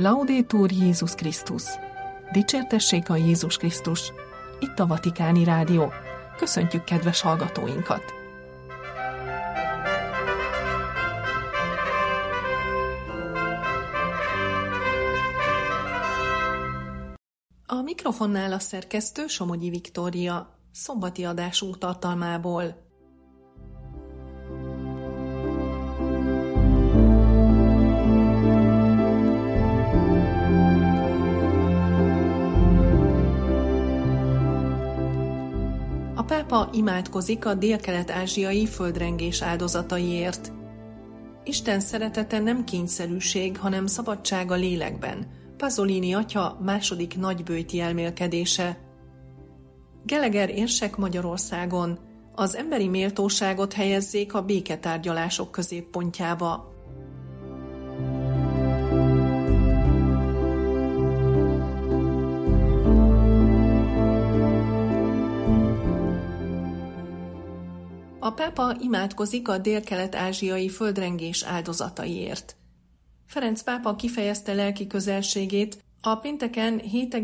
Laudetur Jézus Krisztus! Dicsértessék a Jézus Krisztus! Itt a Vatikáni Rádió. Köszöntjük kedves hallgatóinkat! A mikrofonnál a szerkesztő Somogyi Viktória, szombati adásunk tartalmából. A pápa imádkozik a délkelet-ázsiai földrengés áldozataiért. Isten szeretete nem kényszerűség, hanem szabadság a lélekben. Pasolini atya második nagyböjti elmélkedése. Gallagher érsek Magyarországon. Az emberi méltóságot helyezzék a béketárgyalások középpontjába. A pápa imádkozik a délkelet-ázsiai földrengés áldozataiért. Ferenc pápa kifejezte lelki közelségét a pénteken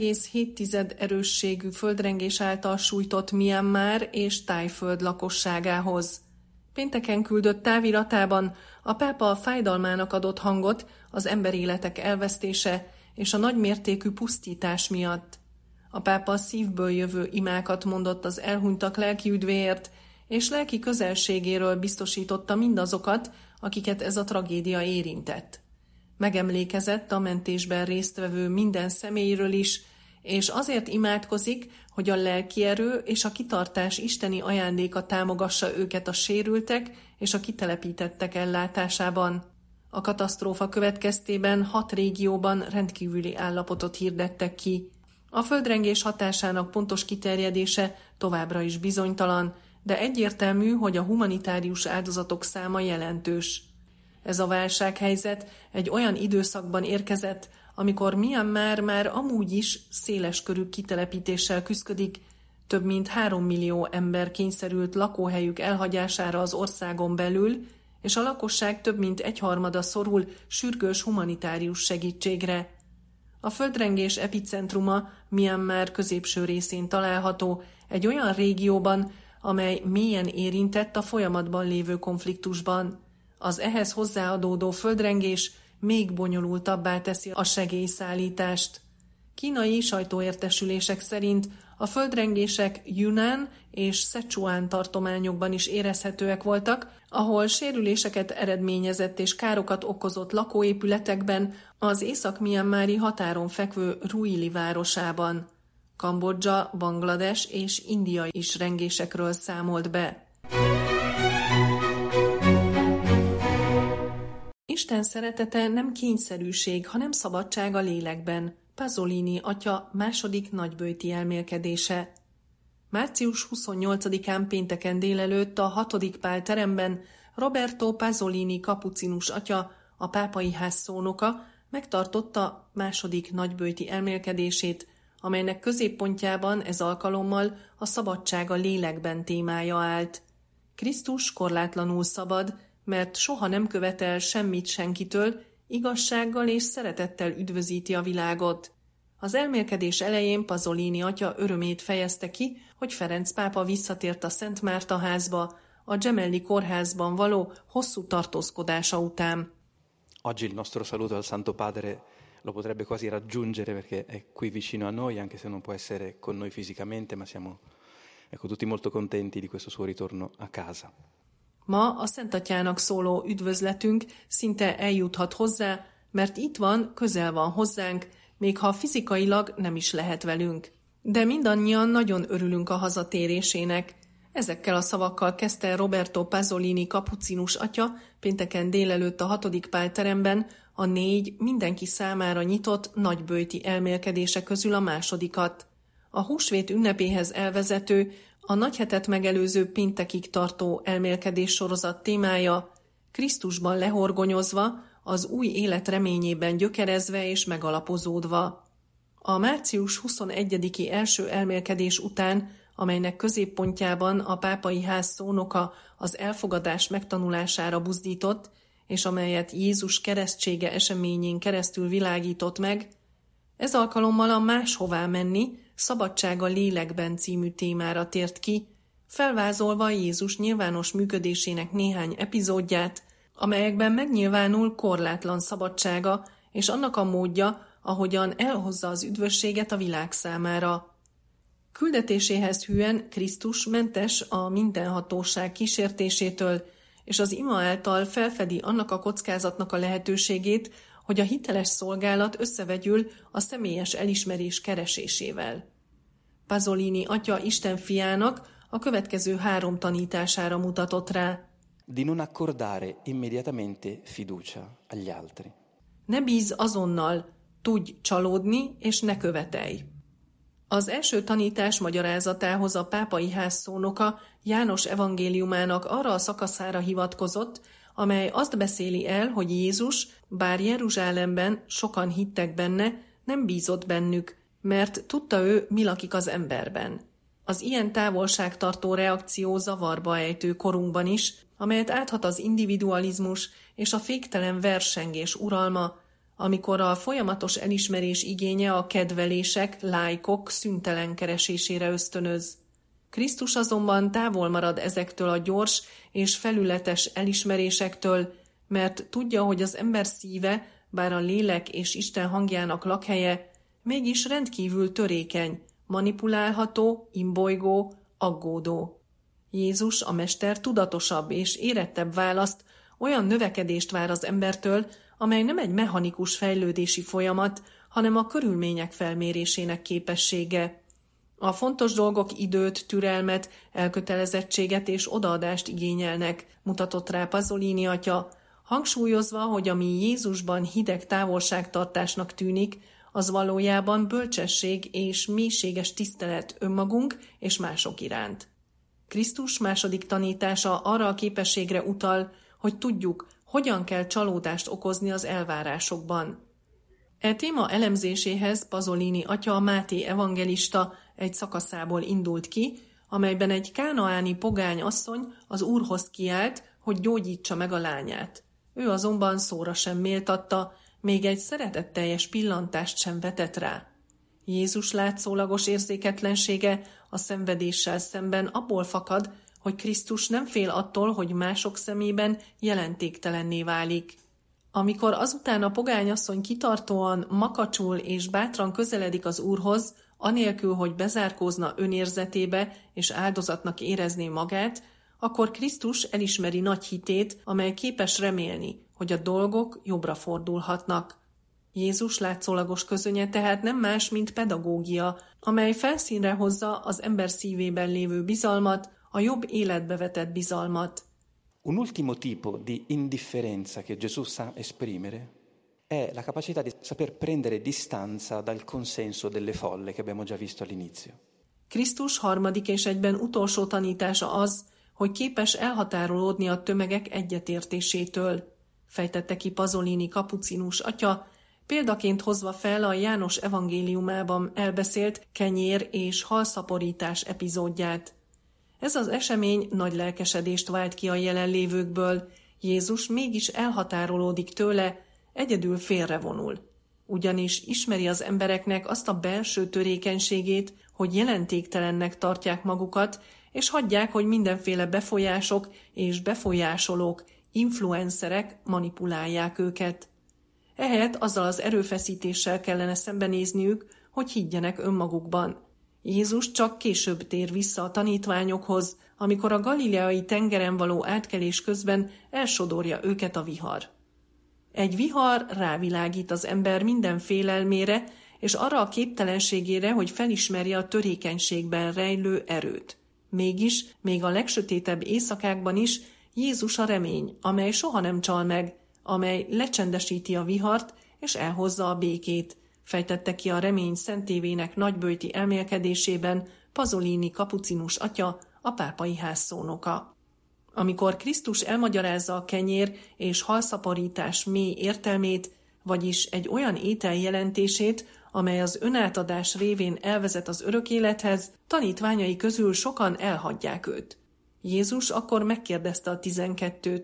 7,7 erősségű földrengés által sújtott Myanmar és Thaiföld lakosságához. Pénteken küldött táviratában a pápa fájdalmának adott hangot az emberéletek elvesztése és a nagymértékű pusztítás miatt. A pápa szívből jövő imákat mondott az elhunytak lelki üdvéért, és lelki közelségéről biztosította mindazokat, akiket ez a tragédia érintett. Megemlékezett a mentésben résztvevő minden személyről is, és azért imádkozik, hogy a lelki erő és a kitartás isteni ajándéka támogassa őket a sérültek és a kitelepítettek ellátásában. A katasztrófa következtében 6 régióban rendkívüli állapotot hirdettek ki. A földrengés hatásának pontos kiterjedése továbbra is bizonytalan, de egyértelmű, hogy a humanitárius áldozatok száma jelentős. Ez a válsághelyzet egy olyan időszakban érkezett, amikor Myanmar már amúgy is széleskörű kitelepítéssel küszködik, több mint 3 millió ember kényszerült lakóhelyük elhagyására az országon belül, és a lakosság több mint 1/3 szorul sürgős humanitárius segítségre. A földrengés epicentruma Myanmar középső részén található, egy olyan régióban, amely mélyen érintett a folyamatban lévő konfliktusban. Az ehhez hozzáadódó földrengés még bonyolultabbá teszi a segélyszállítást. Kínai sajtóértesülések szerint a földrengések Yunnan és Szechuan tartományokban is érezhetőek voltak, ahol sérüléseket eredményezett és károkat okozott lakóépületekben, az észak-mianmári határon fekvő Ruili városában. Kambodzsa, Banglades és India is rengésekről számolt be. Isten szeretete nem kényszerűség, hanem szabadság a lélekben. Pasolini atya második nagyböjti elmélkedése. Március 28-án pénteken délelőtt a 6. Pál teremben Roberto Pasolini kapucinus atya, a pápai ház szónoka megtartotta második nagyböjti elmélkedését, amelynek középpontjában ez alkalommal a szabadság a lélekben témája állt. Krisztus korlátlanul szabad, mert soha nem követel semmit senkitől, igazsággal és szeretettel üdvözíti a világot. Az elmélkedés elején Pasolini atya örömét fejezte ki, hogy Ferenc pápa visszatért a Szent Márta házba, a Gemelli kórházban való hosszú tartózkodása után. Oggi il nostro saluto al Santo Padre lo potrebbe quasi raggiungere perché è qui vicino a noi, anche se non può essere con noi fisicamente, ma siamo tutti molto contenti di questo suo ritorno a casa. Ma a Szent Atyának szóló üdvözletünk szinte eljuthat hozzá, mert itt van, közel van hozzánk, még ha fizikailag nem is lehet velünk. De mindannyian nagyon örülünk a hazatérésének. Ezekkel a szavakkal kezdte Roberto Pasolini kapucinus atya pénteken délelőtt a 6. Pál teremben a 4 mindenki számára nyitott nagyböjti elmélkedése közül a másodikat. A húsvét ünnepéhez elvezető, a nagyhetet megelőző péntekig tartó elmélkedés sorozat témája, Krisztusban lehorgonyozva, az új élet reményében gyökerezve és megalapozódva. A március 21-i első elmélkedés után, amelynek középpontjában a pápai ház szónoka az elfogadás megtanulására buzdított, és amelyet Jézus keresztsége eseményén keresztül világított meg, ez alkalommal a Máshová menni, szabadság a lélekben című témára tért ki, felvázolva Jézus nyilvános működésének néhány epizódját, amelyekben megnyilvánul korlátlan szabadsága és annak a módja, ahogyan elhozza az üdvösséget a világ számára. Küldetéséhez hűen Krisztus mentes a mindenhatóság kísértésétől, és az ima által felfedi annak a kockázatnak a lehetőségét, hogy a hiteles szolgálat összevegyül a személyes elismerés keresésével. Pasolini atya Isten fiának a következő 3 tanítására mutatott rá. Di non accordare immediatamente fiducia agli altri. Ne bízz azonnal, tudj csalódni, és ne követelj. Az első tanítás magyarázatához a pápai ház szónoka János evangéliumának arra a szakaszára hivatkozott, amely azt beszéli el, hogy Jézus, bár Jeruzsálemben sokan hittek benne, nem bízott bennük, mert tudta ő, mi lakik az emberben. Az ilyen távolságtartó reakció zavarba ejtő korunkban is, amelyet áthat az individualizmus és a féktelen versengés uralma, amikor a folyamatos elismerés igénye a kedvelések, lájkok szüntelen keresésére ösztönöz. Krisztus azonban távol marad ezektől a gyors és felületes elismerésektől, mert tudja, hogy az ember szíve, bár a lélek és Isten hangjának lakhelye, mégis rendkívül törékeny, manipulálható, imbolygó, aggódó. Jézus, a mester tudatosabb és érettebb választ, olyan növekedést vár az embertől, amely nem egy mechanikus fejlődési folyamat, hanem a körülmények felmérésének képessége. A fontos dolgok időt, türelmet, elkötelezettséget és odaadást igényelnek, mutatott rá Pasolini atya, hangsúlyozva, hogy ami Jézusban hideg távolságtartásnak tűnik, az valójában bölcsesség és mélységes tisztelet önmagunk és mások iránt. Krisztus második tanítása arra a képességre utal, hogy tudjuk, hogyan kell csalódást okozni az elvárásokban. E téma elemzéséhez Pasolini atya a Máté evangelista egy szakaszából indult ki, amelyben egy kánaáni pogány asszony az Úrhoz kiált, hogy gyógyítsa meg a lányát. Ő azonban szóra sem méltatta, még egy szeretetteljes pillantást sem vetett rá. Jézus látszólagos érzéketlensége a szenvedéssel szemben abból fakad, hogy Krisztus nem fél attól, hogy mások szemében jelentéktelenné válik. Amikor azután a pogányasszony kitartóan, makacsul és bátran közeledik az Úrhoz, anélkül, hogy bezárkózna önérzetébe és áldozatnak érezné magát, akkor Krisztus elismeri nagy hitét, amely képes remélni, hogy a dolgok jobbra fordulhatnak. Jézus látszólagos közönye tehát nem más, mint pedagógia, amely felszínre hozza az ember szívében lévő bizalmat, a jobb életbe vetett bizalmat. Un ultimo tipo di indifferenza che Gesù sa esprimere è la capacità di saper prendere distanza dal consenso delle folle che abbiamo già visto all'inizio. Krisztus harmadik és egyben utolsó tanítása az, hogy képes elhatárolódni a tömegek egyetértésétől, fejtette ki Pasolini kapucinus atya, példaként hozva fel a János evangéliumában elbeszélt kenyér és halszaporítás epizódját. Ez az esemény nagy lelkesedést vált ki a jelenlévőkből, Jézus mégis elhatárolódik tőle, egyedül félrevonul. Ugyanis ismeri az embereknek azt a belső törékenységét, hogy jelentéktelennek tartják magukat, és hagyják, hogy mindenféle befolyások és befolyásolók, influencerek manipulálják őket. Ehelyett azzal az erőfeszítéssel kellene szembenézniük, hogy higgyenek önmagukban. Jézus csak később tér vissza a tanítványokhoz, amikor a galileai tengeren való átkelés közben elsodorja őket a vihar. Egy vihar rávilágít az ember minden félelmére, és arra a képtelenségére, hogy felismerje a törékenységben rejlő erőt. Mégis, még a legsötétebb éjszakákban is Jézus a remény, amely soha nem csal meg, amely lecsendesíti a vihart és elhozza a békét, fejtette ki a remény szentévének nagyböjti elmélkedésében Pasolini kapucinus atya, a pápai ház szónoka. Amikor Krisztus elmagyarázza a kenyér és halszaporítás mély értelmét, vagyis egy olyan étel jelentését, amely az önátadás révén elvezet az örök élethez, tanítványai közül sokan elhagyják őt. Jézus akkor megkérdezte a 12-t,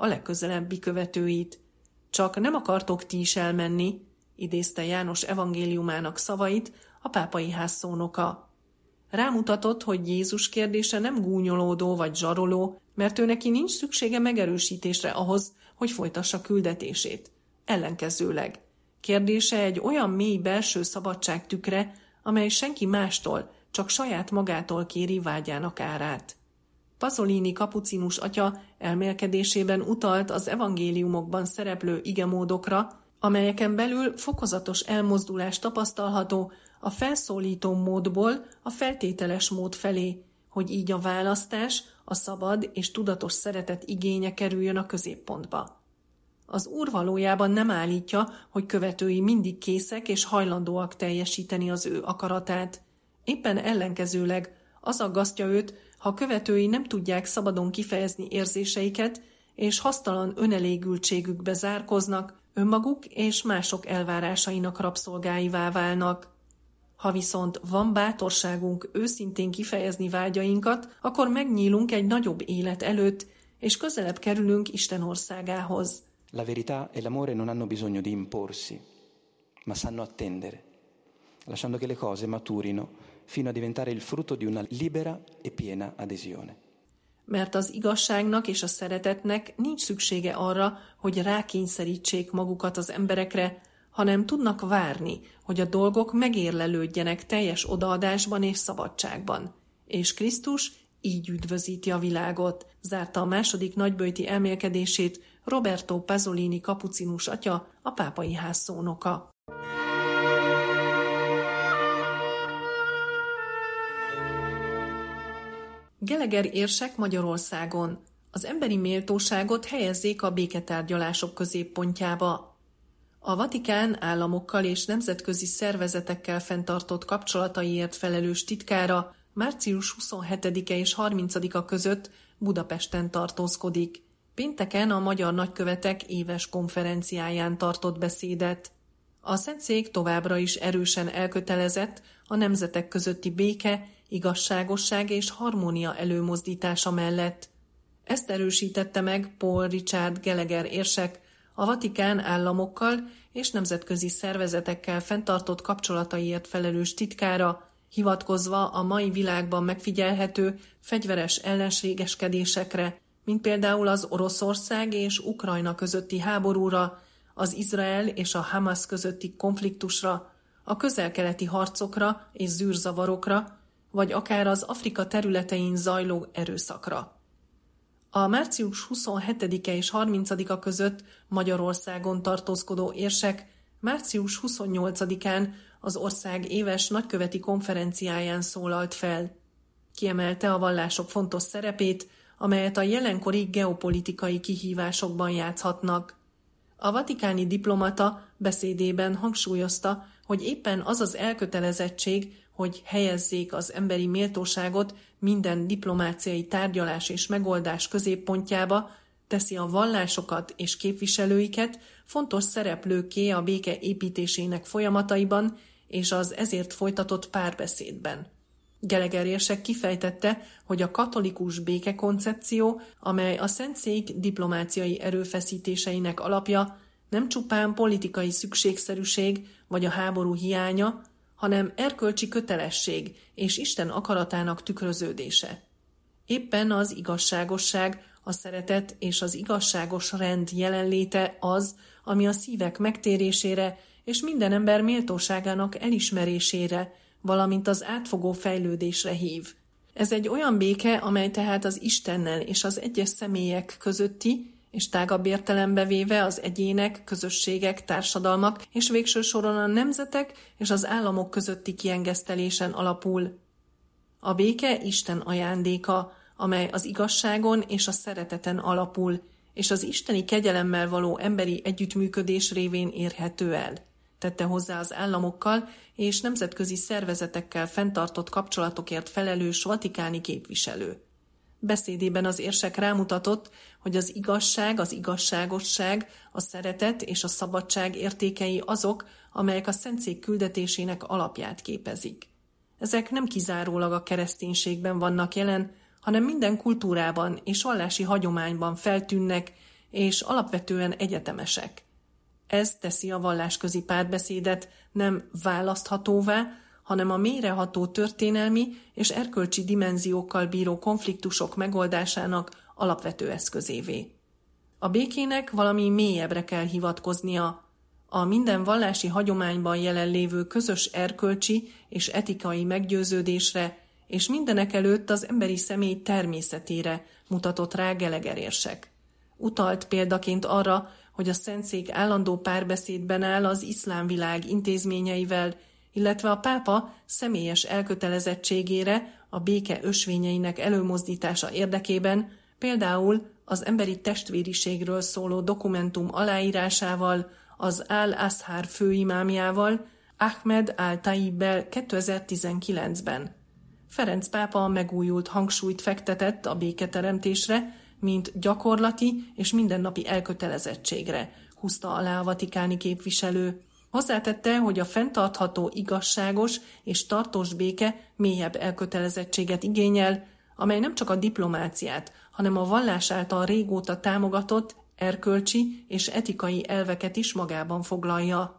a legközelebbi követőit. Csak nem akartok ti is elmenni, idézte János evangéliumának szavait a pápai ház szónoka. Rámutatott, hogy Jézus kérdése nem gúnyolódó vagy zsaroló, mert ő neki nincs szüksége megerősítésre ahhoz, hogy folytassa küldetését. Ellenkezőleg. Kérdése egy olyan mély belső szabadság tükre, amely senki mástól, csak saját magától kéri vágyának árát. Pasolini kapucinus atya elmélkedésében utalt az evangéliumokban szereplő igemódokra, amelyeken belül fokozatos elmozdulás tapasztalható a felszólító módból a feltételes mód felé, hogy így a választás, a szabad és tudatos szeretet igénye kerüljön a középpontba. Az Úr valójában nem állítja, hogy követői mindig készek és hajlandóak teljesíteni az ő akaratát. Éppen ellenkezőleg az aggasztja őt, ha követői nem tudják szabadon kifejezni érzéseiket, és hasztalan önelégültségükbe zárkoznak, önmaguk és mások elvárásainak rabszolgáivá válnak. Ha viszont van bátorságunk őszintén kifejezni vágyainkat, akkor megnyílunk egy nagyobb élet előtt, és közelebb kerülünk Isten országához. La verità e l'amore non hanno bisogno di imporsi, ma sanno attendere, lasciando che le cose maturino fino a diventare il frutto di una libera e piena adesione. Mert az igazságnak és a szeretetnek nincs szüksége arra, hogy rákényszerítsék magukat az emberekre, hanem tudnak várni, hogy a dolgok megérlelődjenek teljes odaadásban és szabadságban. És Krisztus így üdvözíti a világot, zárta a második nagyböjti elmélkedését Roberto Pasolini kapucinus atya, a pápai ház szónoka. Gallagher érsek Magyarországon. Az emberi méltóságot helyezzék a béketárgyalások középpontjába. A Vatikán államokkal és nemzetközi szervezetekkel fenntartott kapcsolataiért felelős titkára március 27-e és 30-a között Budapesten tartózkodik. Pénteken a magyar nagykövetek éves konferenciáján tartott beszédet. A Szentszék továbbra is erősen elkötelezett a nemzetek közötti béke, igazságosság és harmónia előmozdítása mellett. Ezt erősítette meg Paul Richard Gallagher érsek, a Vatikán államokkal és nemzetközi szervezetekkel fenntartott kapcsolataiért felelős titkára, hivatkozva a mai világban megfigyelhető fegyveres ellenségeskedésekre, mint például az Oroszország és Ukrajna közötti háborúra, az Izrael és a Hamas közötti konfliktusra, a közel-keleti harcokra és zűrzavarokra, vagy akár az Afrika területein zajló erőszakra. A március 27-e és 30-a között Magyarországon tartózkodó érsek március 28-án az ország éves nagyköveti konferenciáján szólalt fel. Kiemelte a vallások fontos szerepét, amelyet a jelenkori geopolitikai kihívásokban játszhatnak. A vatikáni diplomata beszédében hangsúlyozta, hogy éppen az az elkötelezettség, hogy helyezzék az emberi méltóságot minden diplomáciai tárgyalás és megoldás középpontjába, teszi a vallásokat és képviselőiket fontos szereplőkké a béke építésének folyamataiban és az ezért folytatott párbeszédben. Gallagher érsek kifejtette, hogy a katolikus békekoncepció, amely a Szentszék diplomáciai erőfeszítéseinek alapja, nem csupán politikai szükségszerűség vagy a háború hiánya, hanem erkölcsi kötelesség és Isten akaratának tükröződése. Éppen az igazságosság, a szeretet és az igazságos rend jelenléte az, ami a szívek megtérésére és minden ember méltóságának elismerésére, valamint az átfogó fejlődésre hív. Ez egy olyan béke, amely tehát az Istennel és az egyes személyek közötti, és tágabb értelembe véve az egyének, közösségek, társadalmak és végső soron a nemzetek és az államok közötti kiengesztelésen alapul. A béke Isten ajándéka, amely az igazságon és a szereteten alapul, és az isteni kegyelemmel való emberi együttműködés révén érhető el, tette hozzá az államokkal és nemzetközi szervezetekkel fenntartott kapcsolatokért felelős vatikáni képviselő. Beszédében az érsek rámutatott, hogy az igazság, az igazságosság, a szeretet és a szabadság értékei azok, amelyek a Szentszék küldetésének alapját képezik. Ezek nem kizárólag a kereszténységben vannak jelen, hanem minden kultúrában és vallási hagyományban feltűnnek, és alapvetően egyetemesek. Ez teszi a vallásközi párbeszédet nem választhatóvá, hanem a mélyreható történelmi és erkölcsi dimenziókkal bíró konfliktusok megoldásának alapvető eszközévé. A békének valami mélyebbre kell hivatkoznia, a minden vallási hagyományban jelenlévő közös erkölcsi és etikai meggyőződésre, és mindenekelőtt az emberi személy természetére mutatott rá Gallagher érsek. Utalt példaként arra, hogy a Szentszék állandó párbeszédben áll az iszlám világ intézményeivel, illetve a pápa személyes elkötelezettségére a béke ösvényeinek előmozdítása érdekében, például az emberi testvériségről szóló dokumentum aláírásával, az Al-Azhar főimámjával, Ahmed Al-Taibbel 2019-ben. Ferenc pápa megújult hangsúlyt fektetett a béketeremtésre, mint gyakorlati és mindennapi elkötelezettségre, húzta alá a vatikáni képviselő. Hozzátette, hogy a fenntartható, igazságos és tartós béke mélyebb elkötelezettséget igényel, amely nem csak a diplomáciát, hanem a vallás által régóta támogatott erkölcsi és etikai elveket is magában foglalja.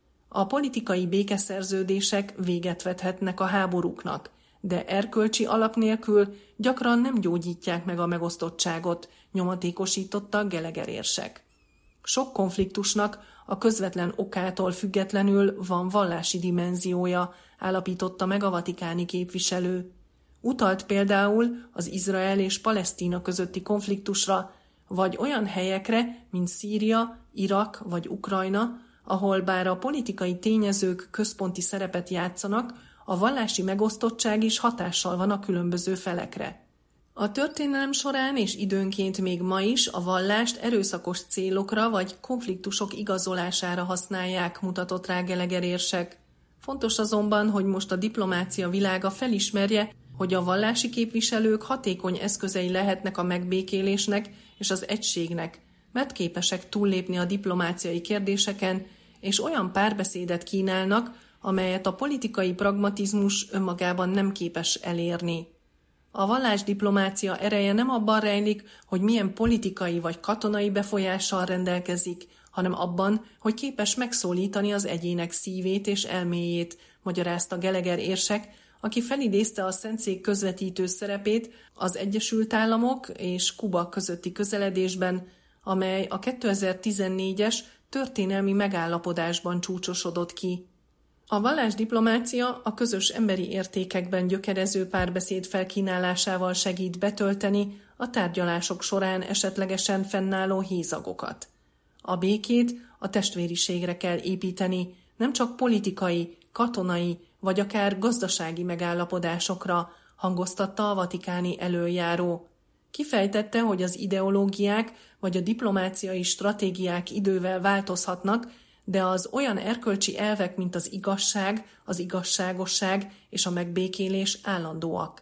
A politikai békeszerződések véget vethetnek a háborúknak, de erkölcsi alap nélkül gyakran nem gyógyítják meg a megosztottságot, nyomatékosította Gallagher érsek. Sok konfliktusnak a közvetlen okától függetlenül van vallási dimenziója, állapította meg a vatikáni képviselő. Utalt például az Izrael és Palesztina közötti konfliktusra, vagy olyan helyekre, mint Szíria, Irak vagy Ukrajna, ahol bár a politikai tényezők központi szerepet játszanak, a vallási megosztottság is hatással van a különböző felekre. A történelem során és időnként még ma is a vallást erőszakos célokra vagy konfliktusok igazolására használják, mutatott rá Gallagher érsek. Fontos azonban, hogy most a diplomácia világa felismerje, hogy a vallási képviselők hatékony eszközei lehetnek a megbékélésnek és az egységnek, mert képesek túllépni a diplomáciai kérdéseken, és olyan párbeszédet kínálnak, amelyet a politikai pragmatizmus önmagában nem képes elérni. A vallásdiplomácia ereje nem abban rejlik, hogy milyen politikai vagy katonai befolyással rendelkezik, hanem abban, hogy képes megszólítani az egyének szívét és elméjét, magyarázta Gallagher érsek, aki felidézte a Szentszék közvetítő szerepét az Egyesült Államok és Kuba közötti közeledésben, amely a 2014-es történelmi megállapodásban csúcsosodott ki. A vallásdiplomácia a közös emberi értékekben gyökerező párbeszéd felkínálásával segít betölteni a tárgyalások során esetlegesen fennálló hézagokat. A békét a testvériségre kell építeni, nem csak politikai, katonai vagy akár gazdasági megállapodásokra, hangoztatta a vatikáni elöljáró. Kifejtette, hogy az ideológiák vagy a diplomáciai stratégiák idővel változhatnak, de az olyan erkölcsi elvek, mint az igazság, az igazságosság és a megbékélés állandóak.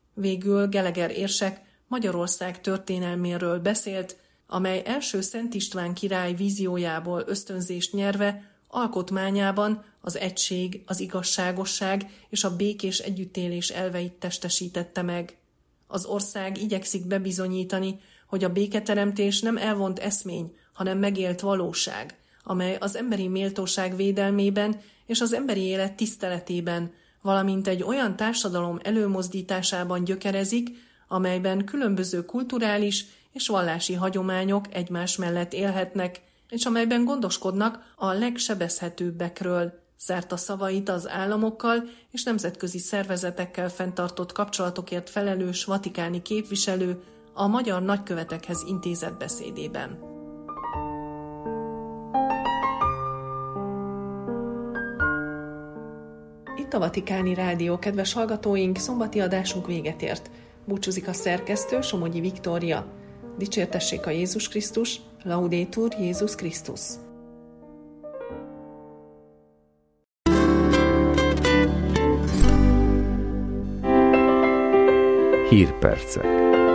Végül Gallagher érsek Magyarország történelméről beszélt, amely első Szent István király víziójából ösztönzést nyerve alkotmányában az egység, az igazságosság és a békés együttélés elveit testesítette meg. Az ország igyekszik bebizonyítani, hogy a béketeremtés nem elvont eszmény, hanem megélt valóság, amely az emberi méltóság védelmében és az emberi élet tiszteletében, valamint egy olyan társadalom előmozdításában gyökerezik, amelyben különböző kulturális és vallási hagyományok egymás mellett élhetnek, és amelyben gondoskodnak a legsebezhetőbbekről, zárta szavait az államokkal és nemzetközi szervezetekkel fenntartott kapcsolatokért felelős vatikáni képviselő a magyar nagykövetekhez intézett beszédében. Itt a Vatikáni Rádió, kedves hallgatóink, szombati adásunk véget ért. Búcsúzik a szerkesztő, Somogyi Viktória. Dicsértessék a Jézus Krisztus, Laudetur Jézus Krisztus. Hírpercek.